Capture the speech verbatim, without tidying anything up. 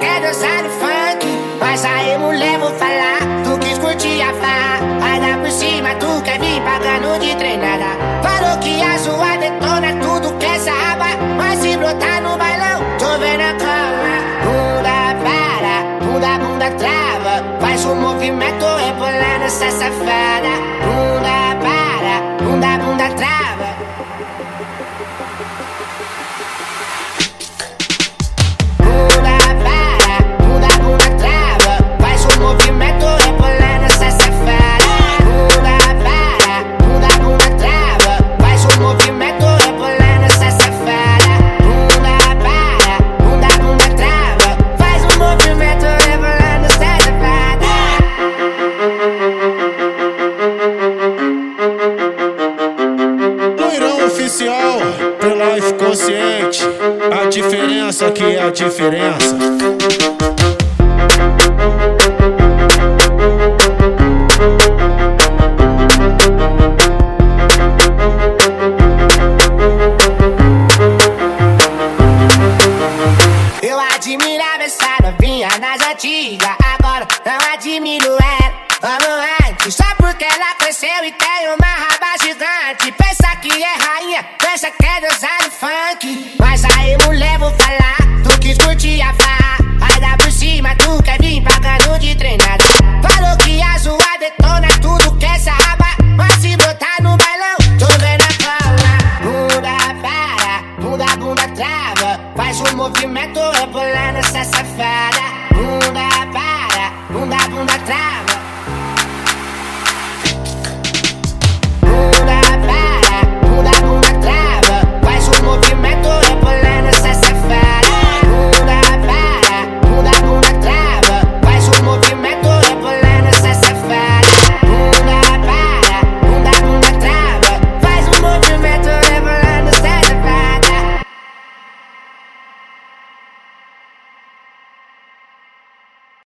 quer dançar no funk, mas aí mulher vou falar. Tu quis curtir a farra, vai dar por cima, tu quer vir pagando de treinada. Falou que a sua detona tudo que essa aba, mas se brotar no bailão, tô vendo a cama. Bunda para, bunda, bunda trava, faz um movimento rebolando essa safada. Bunda para, bunda, bunda trava. Bunda para, bunda, bunda trava, faz um movimento rebolando essa safada. Bunda para, bunda, bunda trava, faz um movimento rebolando essa safada. Bunda para, bunda, bunda trava, faz um movimento rebolando essa safada. Loirão oficial, pro life consciente. A diferença que é a diferença. Eu admirava essa novinha nas antigas, agora não admiro ela.